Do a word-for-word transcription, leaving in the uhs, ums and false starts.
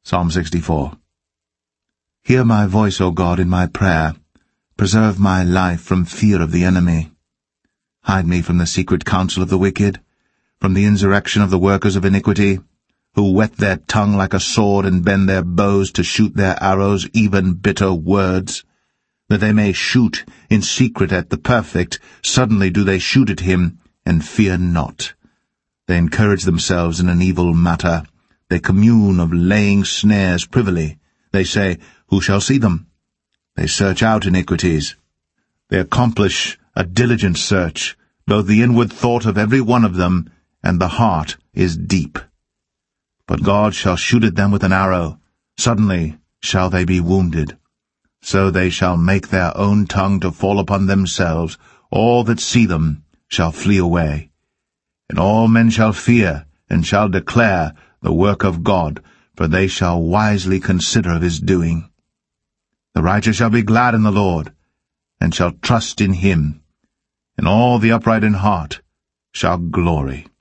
Psalm sixty-four. Hear my voice, O God, in my prayer. Preserve my life from fear of the enemy. Hide me from the secret counsel of the wicked, from the insurrection of the workers of iniquity, who whet their tongue like a sword and bend their bows to shoot their arrows, even bitter words. That they may shoot in secret at the perfect, suddenly do they shoot at him, and fear not. They encourage themselves in an evil matter. They commune of laying snares privily. They say, Who shall see them? They search out iniquities. They accomplish a diligent search, both the inward thought of every one of them, and the heart is deep. But God shall shoot at them with an arrow. Suddenly shall they be wounded. So they shall make their own tongue to fall upon themselves. All that see them shall flee away. And all men shall fear, and shall declare the work of God, for they shall wisely consider of his doing. The righteous shall be glad in the Lord, and shall trust in him, and all the upright in heart shall glory.